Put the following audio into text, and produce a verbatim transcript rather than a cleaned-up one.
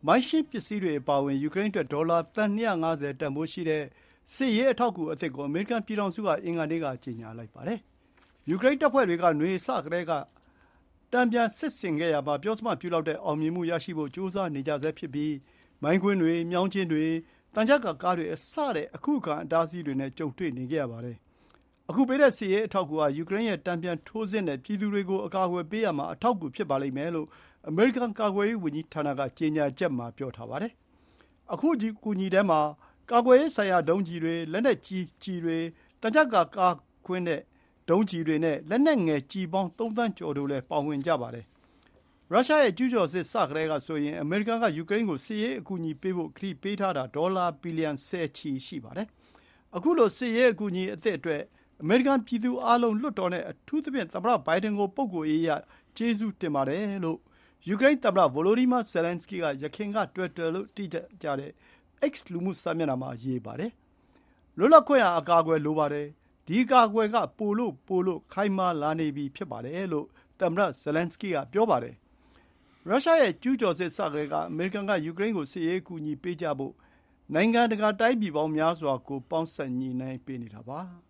မိုင်းရှင်းပစ္စည်းတွေအပါအဝင်ယူကရိန်းအတွက်ဒေါ်လာသန်း၂၅၀တန်ဖိုးရှိတဲ့စစ်ရေးအထောက်အကူအသစ်ကိုအမေရိကန်ပြည်ထောင်စုကအင်္ဂါနေ့ကကြေညာလိုက်ပါတယ်။ယူကရိန်းတပ်ဖွဲ့တွေကနွေစကတည်းကတန်ပြန်စစ်ဆင်ခဲ့ရာမှာပြောစမှပြုလုပ်တဲ့အောင်မြင်မှုရရှိဖို့ကြိုးစားနေကြဆဲဖြစ်ပြီးမိုင်းကွင်းတွေ၊မြောင်းကျင်းတွေ၊သံချပ်ကာကားတွေစတဲ့အခုအခံအတားအဆီးတွေနဲ့ကြုံတွေ့နေခဲ့ရပါတယ်။အခုပေးတဲ့စစ်ရေးအထောက်အကူဟာယူကရိန်းရဲ့တန်ပြန်ထိုးစစ်နဲ့ပြည်သူတွေကိုအကာအကွယ်ပေးရာမှာအထောက်အကူဖြစ်ပါလိမ့်မယ်လို့အမေရိကန်ကာကွယ်ရေးဝန်ကြီးဌာနကကြေညာချက်မှာပြောထားပါတယ်။အခုကူညီထဲမှာကာကွယ်ရေးဆိုင်ရာဒုံးကျည်တွေ၊လက်နက်ကြီးကျည်တွေ၊သံချပ်ကာကာကွင်းတဲ့ဒုံးကျည်တွေနဲ့လက်နက်ငယ်ကျည်ပေါင်းသုံးသန်းကျော်တို့လည်းပါဝင်ကြပါတယ်။ရုရှားရဲ့ကျူးကျော်စစ်စကတည်းကဆိုရင်အမေရိကန်ကယူကရိန်းကိုစစ်ရေးအကူအညီပေးဖို့ကတိပေးထားတာဒေါ်လာဘီလီယံဆယ်ချီရှိပါတယ်။အခုလိုစစ်ရေးအကူအညီအသစ်အတွက်အမေရိကန်ပြည်သူအားလုံးလွှတ်တော်နဲ့အထူးသဖြင့်သမ္မတဘိုင်ဒန်ကိုပုဂ္ဂိုလ်ရေးအရကျေးဇူးတင်ပါတယ်လို့ယူကရိန်းသမ္မတ Volodymyr Zelenskyy ကယခင်က Twitter လို့သိကြတဲ့ X လူမှုစာမျက်နှာမှာရေးပါတယ်။လွတ်လပ်ခွင့်ဟာအကာအကွယ်လိုပါတယ်။ဒီအကာအကွယ်ကပိုလို့ပိုလို့ခိုင်မာလာနေပြီဖြစ်ပါတယ်လို့သမ္မတ Zelenskyy ကပြောပါတယ်။ရုရှားရဲ့ကျူးကျော်စစ်စကတည်းကအမေရိကန်ကယူကရိန်းကိုစစ်ရေးအကူအညီပေးကြဖို့နိုင်ငံတကာတိုင်းပြည်ပေါင်းများစွာကိုပေါင်းစပ်ညှိနှိုင်းပေးနေတာပါ။